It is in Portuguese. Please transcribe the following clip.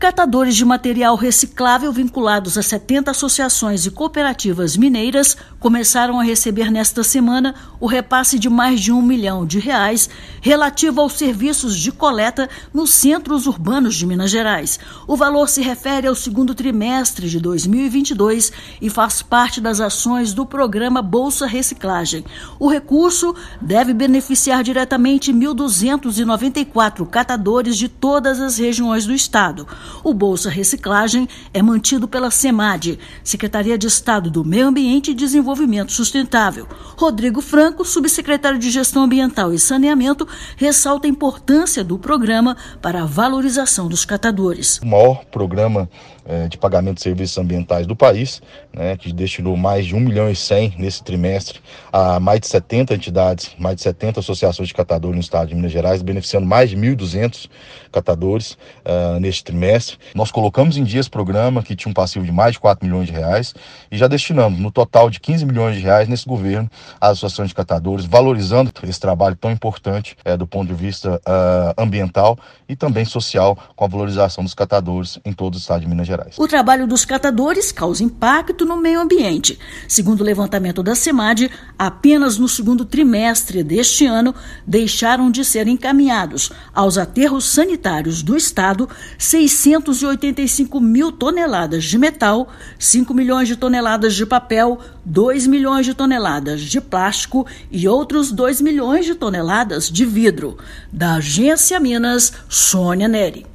Catadores de material reciclável vinculados a 70 associações e cooperativas mineiras começaram a receber nesta semana o repasse de mais de R$1 milhão relativo aos serviços de coleta nos centros urbanos de Minas Gerais. O valor se refere ao segundo trimestre de 2022 e faz parte das ações do programa Bolsa Reciclagem. O recurso deve beneficiar diretamente 1.294 catadores de todas as regiões do estado. O Bolsa Reciclagem é mantido pela SEMAD, Secretaria de Estado do Meio Ambiente e Desenvolvimento Sustentável. Rodrigo Franco, subsecretário de Gestão Ambiental e Saneamento, ressalta a importância do programa para a valorização dos catadores. O maior programa de pagamento de serviços ambientais do país, que destinou mais de 1 milhão e 100 nesse trimestre a mais de 70 entidades, mais de 70 associações de catadores no estado de Minas Gerais, beneficiando mais de 1.200 catadores neste trimestre. Nós colocamos em dia esse programa, que tinha um passivo de mais de 4 milhões de reais, e já destinamos no total de 15 milhões de reais nesse governo às associações de catadores, valorizando esse trabalho tão importante do ponto de vista ambiental e também social, com a valorização dos catadores em todo o estado de Minas Gerais. O trabalho dos catadores causa impacto no meio ambiente. Segundo o levantamento da SEMAD, apenas no segundo trimestre deste ano deixaram de ser encaminhados aos aterros sanitários do estado 685 mil toneladas de metal, 5 milhões de toneladas de papel, 2 milhões de toneladas de plástico e outros 2 milhões de toneladas de vidro. Da Agência Minas, Sônia Neri.